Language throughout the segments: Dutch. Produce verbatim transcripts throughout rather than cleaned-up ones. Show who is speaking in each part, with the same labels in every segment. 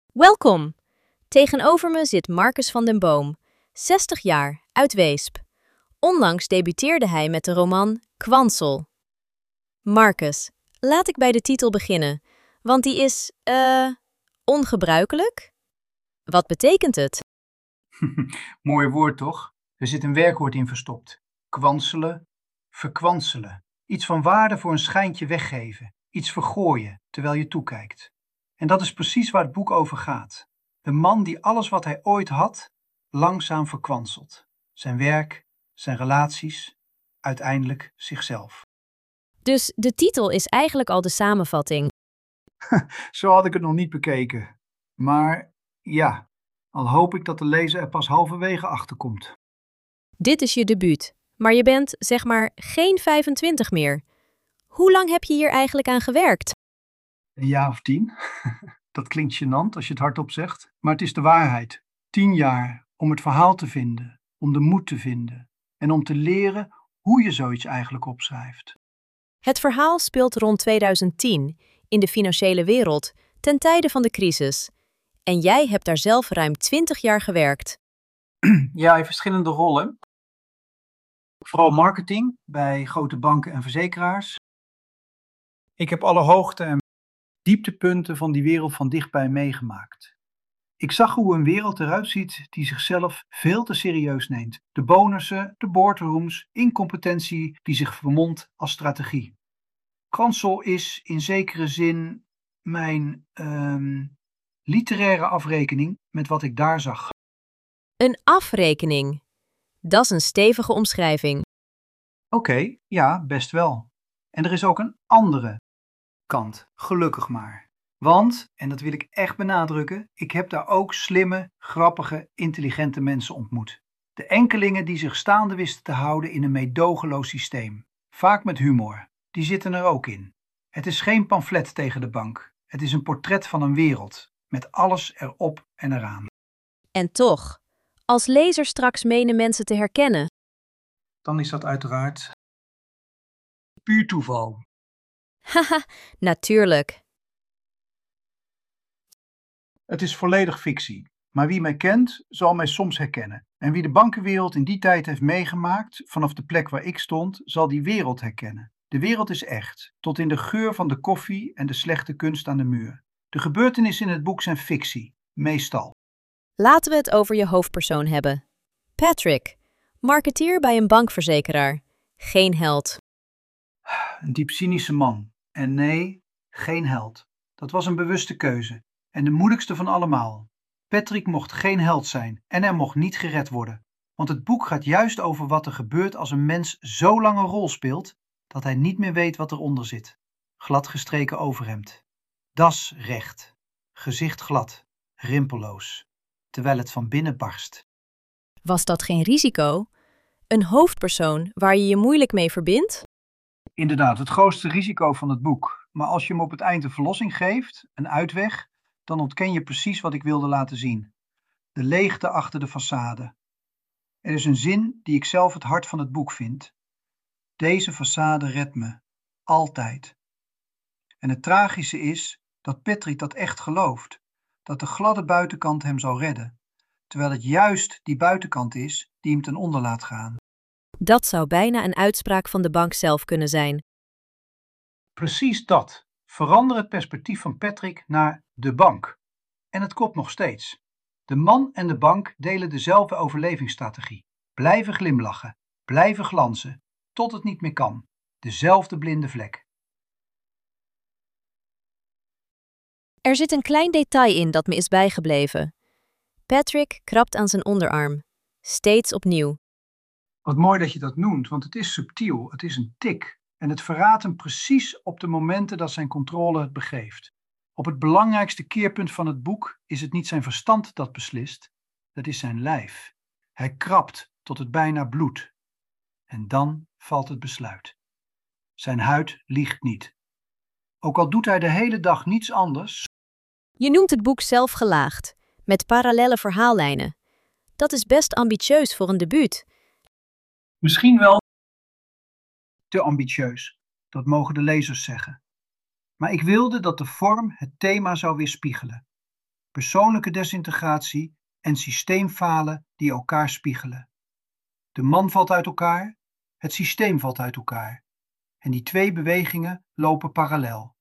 Speaker 1: Welkom! Tegenover me zit Marcus van den Boom, zestig jaar, uit Weesp. Onlangs debuteerde hij met de roman Kwansel. Marcus, laat ik bij de titel beginnen, want die is, eh, ongebruikelijk? Wat betekent het?
Speaker 2: Mooi woord, toch? Er zit een werkwoord in verstopt. Kwanselen, verkwanselen. Iets van waarde voor een schijntje weggeven. Iets vergooien, terwijl je toekijkt. En dat is precies waar het boek over gaat. De man die alles wat hij ooit had, langzaam verkwanselt. Zijn werk, zijn relaties, uiteindelijk zichzelf.
Speaker 1: Dus de titel is eigenlijk al de samenvatting.
Speaker 2: Zo had ik het nog niet bekeken. Maar ja, al hoop ik dat de lezer er pas halverwege achter komt.
Speaker 1: Dit is je debuut, maar je bent, zeg maar, geen vijfentwintig meer. Hoe lang heb je hier eigenlijk aan gewerkt?
Speaker 2: Een jaar of tien. Dat klinkt gênant als je het hardop zegt, maar het is de waarheid. Tien jaar om het verhaal te vinden, om de moed te vinden en om te leren hoe je zoiets eigenlijk opschrijft.
Speaker 1: Het verhaal speelt rond tweeduizend tien in de financiële wereld ten tijde van de crisis. En jij hebt daar zelf ruim twintig jaar gewerkt.
Speaker 2: Ja, in verschillende rollen. Vooral marketing bij grote banken en verzekeraars. Ik heb alle hoogte- en dieptepunten van die wereld van dichtbij meegemaakt. Ik zag hoe een wereld eruit ziet die zichzelf veel te serieus neemt. De bonussen, de boardrooms, incompetentie die zich vermomt als strategie. Kwansel is in zekere zin mijn ehm, literaire afrekening met wat ik daar zag.
Speaker 1: Een afrekening. Dat is een stevige omschrijving.
Speaker 2: Oké, ja, best wel. En er is ook een andere kant, gelukkig maar. Want, en dat wil ik echt benadrukken, ik heb daar ook slimme, grappige, intelligente mensen ontmoet. De enkelingen die zich staande wisten te houden in een meedogenloos systeem. Vaak met humor. Die zitten er ook in. Het is geen pamflet tegen de bank. Het is een portret van een wereld, met alles erop en eraan.
Speaker 1: En toch, als lezer straks menen mensen te herkennen.
Speaker 2: Dan is dat uiteraard puur toeval.
Speaker 1: Haha, natuurlijk.
Speaker 2: Het is volledig fictie. Maar wie mij kent, zal mij soms herkennen. En wie de bankenwereld in die tijd heeft meegemaakt, vanaf de plek waar ik stond, zal die wereld herkennen. De wereld is echt, tot in de geur van de koffie en de slechte kunst aan de muur. De gebeurtenissen in het boek zijn fictie, meestal.
Speaker 1: Laten we het over je hoofdpersoon hebben. Patrick, marketeer bij een bankverzekeraar. Geen held.
Speaker 2: Een diep cynische man. En nee, geen held. Dat was een bewuste keuze. En de moeilijkste van allemaal. Patrick mocht geen held zijn en hij mocht niet gered worden. Want het boek gaat juist over wat er gebeurt als een mens zo lang een rol speelt, dat hij niet meer weet wat eronder zit. Gladgestreken overhemd. Das recht. Gezicht glad. Rimpelloos. Terwijl het van binnen barst.
Speaker 1: Was dat geen risico? Een hoofdpersoon waar je je moeilijk mee verbindt?
Speaker 2: Inderdaad, het grootste risico van het boek. Maar als je hem op het eind een verlossing geeft, een uitweg, dan ontken je precies wat ik wilde laten zien. De leegte achter de façade. Er is een zin die ik zelf het hart van het boek vind. Deze façade redt me. Altijd. En het tragische is dat Patrick dat echt gelooft. Dat de gladde buitenkant hem zal redden. Terwijl het juist die buitenkant is die hem ten onder laat gaan.
Speaker 1: Dat zou bijna een uitspraak van de bank zelf kunnen zijn.
Speaker 2: Precies dat. Verander het perspectief van Patrick naar de bank. En het klopt nog steeds. De man en de bank delen dezelfde overlevingsstrategie. Blijven glimlachen, blijven glanzen, tot het niet meer kan. Dezelfde blinde vlek.
Speaker 1: Er zit een klein detail in dat me is bijgebleven. Patrick krabt aan zijn onderarm. Steeds opnieuw.
Speaker 2: Wat mooi dat je dat noemt, want het is subtiel, het is een tik. En het verraadt hem precies op de momenten dat zijn controle het begeeft. Op het belangrijkste keerpunt van het boek is het niet zijn verstand dat beslist, dat is zijn lijf. Hij krabt tot het bijna bloedt. En dan valt het besluit. Zijn huid liegt niet. Ook al doet hij de hele dag niets anders.
Speaker 1: Je noemt het boek zelf gelaagd, met parallelle verhaallijnen. Dat is best ambitieus voor een debuut.
Speaker 2: Misschien wel te ambitieus, dat mogen de lezers zeggen. Maar ik wilde dat de vorm het thema zou weerspiegelen. persoonlijke desintegratie en systeemfalen die elkaar spiegelen. De man valt uit elkaar, het systeem valt uit elkaar. En die twee bewegingen lopen parallel.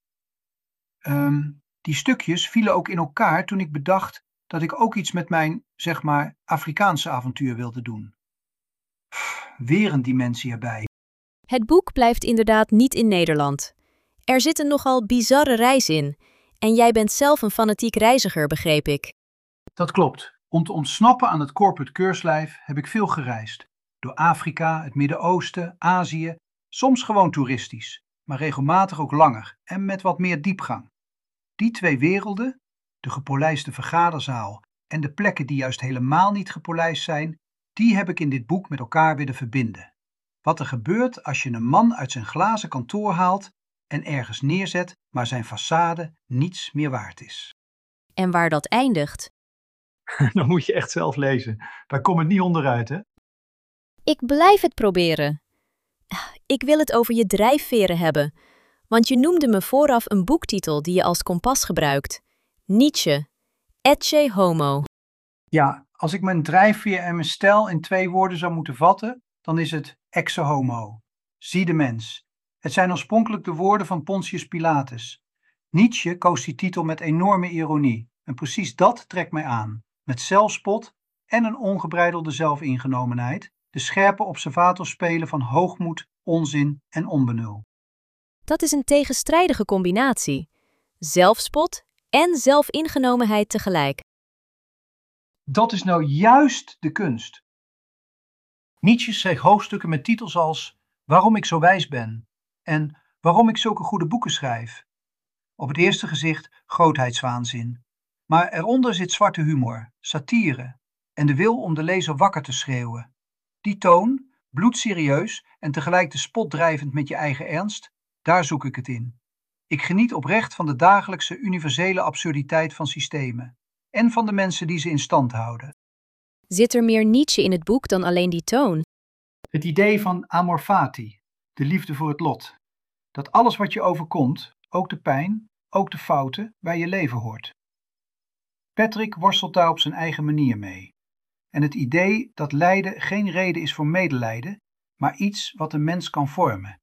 Speaker 2: Um, die stukjes vielen ook in elkaar toen ik bedacht dat ik ook iets met mijn, zeg maar, Afrikaanse avontuur wilde doen. Pff, weer een dimensie erbij.
Speaker 1: Het boek blijft inderdaad niet in Nederland. Er zit een nogal bizarre reis in. En jij bent zelf een fanatiek reiziger, begreep ik.
Speaker 2: Dat klopt. Om te ontsnappen aan het corporate keurslijf heb ik veel gereisd. Door Afrika, het Midden-Oosten, Azië, soms gewoon toeristisch, maar regelmatig ook langer en met wat meer diepgang. Die twee werelden, de gepolijste vergaderzaal en de plekken die juist helemaal niet gepolijst zijn, die heb ik in dit boek met elkaar willen verbinden. Wat er gebeurt als je een man uit zijn glazen kantoor haalt en ergens neerzet, maar zijn façade niets meer waard is.
Speaker 1: En waar dat eindigt?
Speaker 2: Dan moet je echt zelf lezen. Daar komt het niet onderuit, hè?
Speaker 1: Ik blijf het proberen. Ik wil het over je drijfveren hebben, want je noemde me vooraf een boektitel die je als kompas gebruikt. Nietzsche, Ecce Homo.
Speaker 2: Ja, als ik mijn drijfveer en mijn stijl in twee woorden zou moeten vatten, dan is het Ecce Homo. Zie de mens. Het zijn oorspronkelijk de woorden van Pontius Pilatus. Nietzsche koos die titel met enorme ironie. En precies dat trekt mij aan. Met zelfspot en een ongebreidelde zelfingenomenheid. De scherpe observator spelen van hoogmoed, onzin en onbenul.
Speaker 1: Dat is een tegenstrijdige combinatie. Zelfspot en zelfingenomenheid tegelijk.
Speaker 2: Dat is nou juist de kunst. Nietzsche schreef hoofdstukken met titels als Waarom ik zo wijs ben en Waarom ik zulke goede boeken schrijf. Op het eerste gezicht grootheidswaanzin. Maar eronder zit zwarte humor, satire en de wil om de lezer wakker te schreeuwen. Die toon, bloedserieus en tegelijk de spot drijvend met je eigen ernst, daar zoek ik het in. Ik geniet oprecht van de dagelijkse universele absurditeit van systemen en van de mensen die ze in stand houden.
Speaker 1: Zit er meer Nietzsche in het boek dan alleen die toon?
Speaker 2: Het idee van amor fati, de liefde voor het lot. Dat alles wat je overkomt, ook de pijn, ook de fouten, bij je leven hoort. Patrick worstelt daar op zijn eigen manier mee. En het idee dat lijden geen reden is voor medelijden, maar iets wat een mens kan vormen.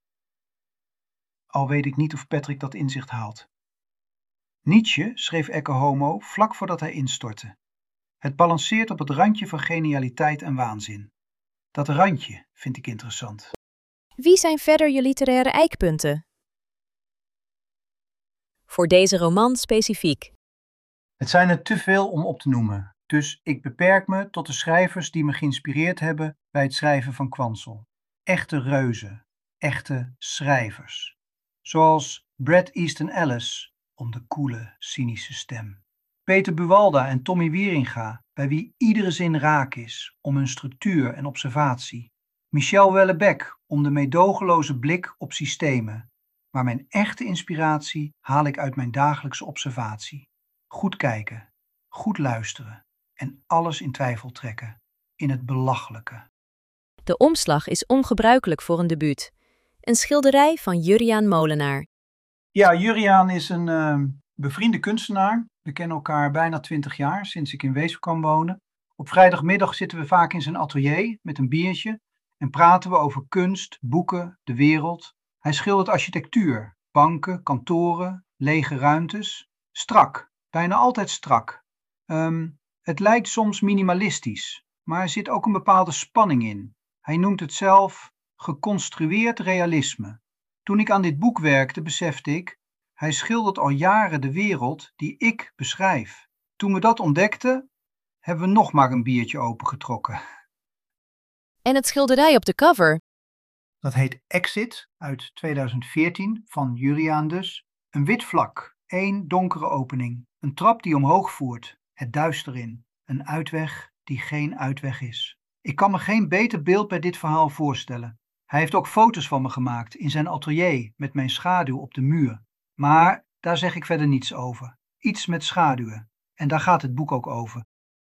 Speaker 2: Al weet ik niet of Patrick dat inzicht haalt. Nietzsche schreef Ecce Homo vlak voordat hij instortte. Het balanceert op het randje van genialiteit en waanzin. Dat randje vind ik interessant.
Speaker 1: Wie zijn verder je literaire eikpunten? Voor deze roman specifiek.
Speaker 2: Het zijn er te veel om op te noemen, dus ik beperk me tot de schrijvers die me geïnspireerd hebben bij het schrijven van Quantzel. Echte reuzen, echte schrijvers. Zoals Bret Easton Ellis, om de koele, cynische stem. Peter Buwalda en Tommy Wieringa, bij wie iedere zin raak is, om hun structuur en observatie. Michel Houellebecq, om de meedogenloze blik op systemen. Maar mijn echte inspiratie haal ik uit mijn dagelijkse observatie. Goed kijken, goed luisteren en alles in twijfel trekken, in het belachelijke.
Speaker 1: De omslag is ongebruikelijk voor een debuut. Een schilderij van Juriaan Molenaar.
Speaker 2: Ja, Juriaan is een uh, bevriende kunstenaar. We kennen elkaar bijna twintig jaar, sinds ik in Weesp kwam wonen. Op vrijdagmiddag zitten we vaak in zijn atelier met een biertje en praten we over kunst, boeken, de wereld. Hij schildert architectuur, banken, kantoren, lege ruimtes. Strak, bijna altijd strak. Um, het lijkt soms minimalistisch, maar er zit ook een bepaalde spanning in. Hij noemt het zelf geconstrueerd realisme. Toen ik aan dit boek werkte, besefte ik, hij schildert al jaren de wereld die ik beschrijf. Toen we dat ontdekten, hebben we nog maar een biertje opengetrokken.
Speaker 1: En het schilderij op de cover?
Speaker 2: Dat heet Exit uit tweeduizend veertien, van Juriaan dus. Een wit vlak, één donkere opening. Een trap die omhoog voert, het duister in. Een uitweg die geen uitweg is. Ik kan me geen beter beeld bij dit verhaal voorstellen. Hij heeft ook foto's van me gemaakt in zijn atelier met mijn schaduw op de muur. Maar daar zeg ik verder niets over. Iets met schaduwen. En daar gaat het boek ook over.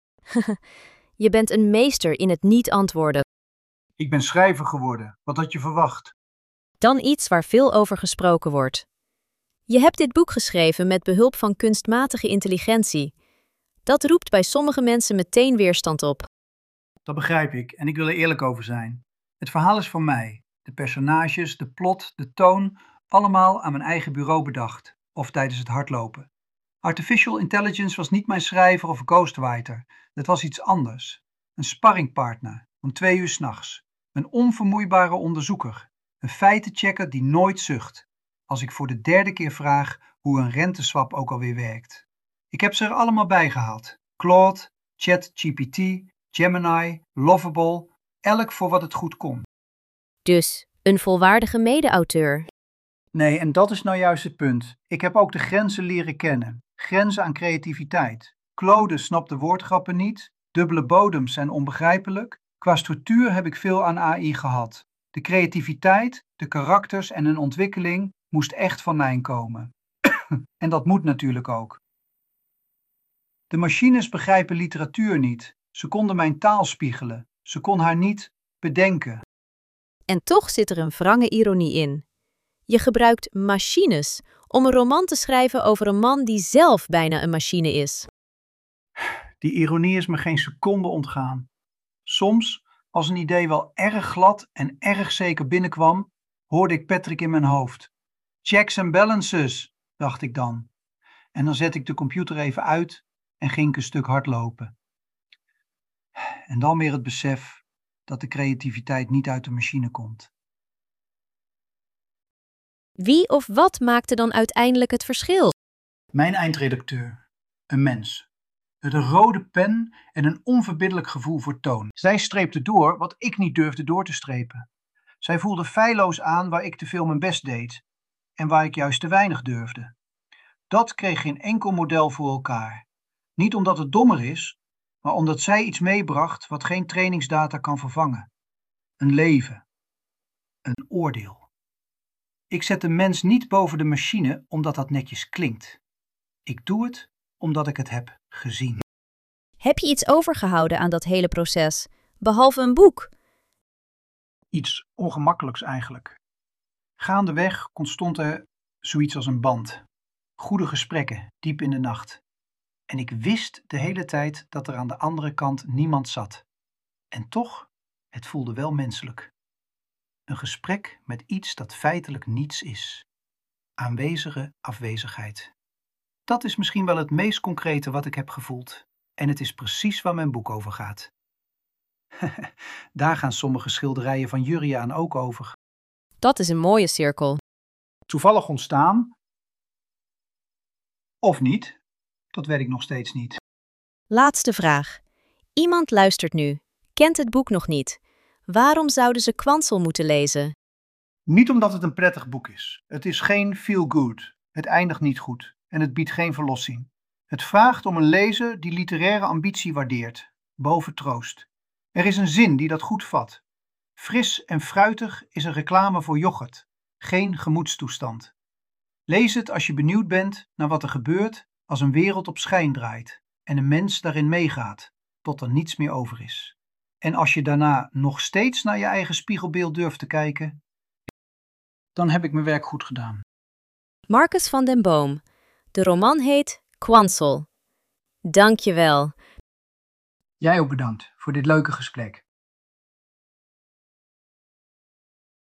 Speaker 1: Je bent een meester in het niet antwoorden.
Speaker 2: Ik ben schrijver geworden. Wat had je verwacht?
Speaker 1: Dan iets waar veel over gesproken wordt. Je hebt dit boek geschreven met behulp van kunstmatige intelligentie. Dat roept bij sommige mensen meteen weerstand op.
Speaker 2: Dat begrijp ik en ik wil er eerlijk over zijn. Het verhaal is van mij. De personages, de plot, de toon, allemaal aan mijn eigen bureau bedacht. Of tijdens het hardlopen. Artificial intelligence was niet mijn schrijver of ghostwriter. Dat was iets anders. Een sparringpartner om twee uur 's nachts. Een onvermoeibare onderzoeker. Een feitenchecker die nooit zucht. Als ik voor de derde keer vraag hoe een renteswap ook alweer werkt. Ik heb ze er allemaal bij gehaald. Claude, ChatGPT, Gemini, Lovable, elk voor wat het goed kon.
Speaker 1: Dus een volwaardige mede-auteur.
Speaker 2: Nee, en dat is nou juist het punt. Ik heb ook de grenzen leren kennen. Grenzen aan creativiteit. Claude snapt de woordgrappen niet. Dubbele bodems zijn onbegrijpelijk. Qua structuur heb ik veel aan A I gehad. De creativiteit, de karakters en een ontwikkeling moest echt van mij komen. En dat moet natuurlijk ook. De machines begrijpen literatuur niet. Ze konden mijn taal spiegelen. Ze kon haar niet bedenken.
Speaker 1: En toch zit er een wrange ironie in. Je gebruikt machines om een roman te schrijven over een man die zelf bijna een machine is.
Speaker 2: Die ironie is me geen seconde ontgaan. Soms, als een idee wel erg glad en erg zeker binnenkwam, hoorde ik Patrick in mijn hoofd. Checks and balances, dacht ik dan. En dan zette ik de computer even uit en ging ik een stuk hardlopen. En dan weer het besef dat de creativiteit niet uit de machine komt.
Speaker 1: Wie of wat maakte dan uiteindelijk het verschil?
Speaker 2: Mijn eindredacteur, een mens. Met een rode pen en een onverbiddelijk gevoel voor toon. Zij streepte door wat ik niet durfde door te strepen. Zij voelde feilloos aan waar ik te veel mijn best deed en waar ik juist te weinig durfde. Dat kreeg geen enkel model voor elkaar. Niet omdat het dommer is, maar omdat zij iets meebracht wat geen trainingsdata kan vervangen. Een leven. Een oordeel. Ik zet de mens niet boven de machine omdat dat netjes klinkt. Ik doe het omdat ik het heb gezien.
Speaker 1: Heb je iets overgehouden aan dat hele proces, behalve een boek?
Speaker 2: Iets ongemakkelijks eigenlijk. Gaandeweg ontstond er zoiets als een band. Goede gesprekken, diep in de nacht. En ik wist de hele tijd dat er aan de andere kant niemand zat. En toch, het voelde wel menselijk. Een gesprek met iets dat feitelijk niets is. Aanwezige afwezigheid. Dat is misschien wel het meest concrete wat ik heb gevoeld. En het is precies waar mijn boek over gaat. Daar gaan sommige schilderijen van Juriaan ook over.
Speaker 1: Dat is een mooie cirkel.
Speaker 2: Toevallig ontstaan. Of niet, dat weet ik nog steeds niet.
Speaker 1: Laatste vraag. Iemand luistert nu, kent het boek nog niet. Waarom zouden ze Quantzl moeten lezen?
Speaker 2: Niet omdat het een prettig boek is. Het is geen feel good. Het eindigt niet goed en het biedt geen verlossing. Het vraagt om een lezer die literaire ambitie waardeert, boven troost. Er is een zin die dat goed vat. Fris en fruitig is een reclame voor yoghurt, geen gemoedstoestand. Lees het als je benieuwd bent naar wat er gebeurt als een wereld op schijn draait en een mens daarin meegaat, tot er niets meer over is. En als je daarna nog steeds naar je eigen spiegelbeeld durft te kijken, dan heb ik mijn werk goed gedaan.
Speaker 1: Marcus van den Boom. De roman heet Quantzl. Dank je wel.
Speaker 2: Jij ook bedankt voor dit leuke gesprek.